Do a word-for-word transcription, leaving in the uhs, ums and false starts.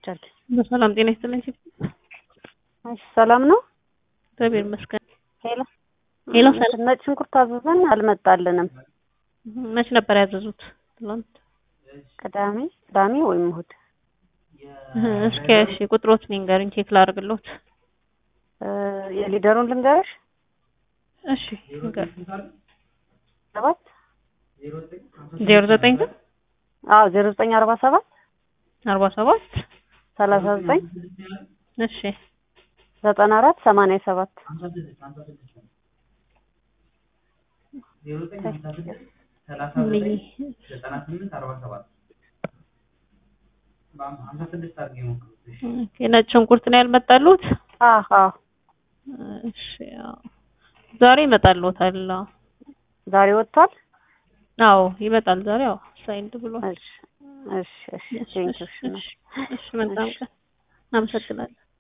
ይቻል በሰላም ጤና ይስጥልኝ። እሺ ሰላም ነው እግዚአብሔር ይመስገን። ሄሎ ሄሎ ሰላም ነጭ ሽንኩርት አዘዘን አልመጣልንም። መች ነበር ያዘዙት? ትላንት ቅዳሜ ቅዳሜ ወይም እሑድ። እስኪ እሺ ቁጥሮት ንገሪኝ ቼክ ላድርግልዎት። የሊደሩን ልንገርሽ? እሺ ንገር ሰባት ዜሮ ዘጠኝ አዎ ዜሮ ዘጠኝ አርባ ሰባት አርባ ሰባት ሰላሳ ዘጠኝ እሺ ዘጠና አራት ሰማንያ ሰባት ነጭ ሽንኩርት ነው ያልመጣሉት? አዎ እሺ ዛሬ ይመጣልዎታል። ዛሬ ወጥቷል? አዎ ይመጣል ዛሬ። አዎ ሳይንድ ብሏል። እሺ እሺ እሺ ቴንኪው። እሺ መልካም ቀን። አመሰግናለሁ።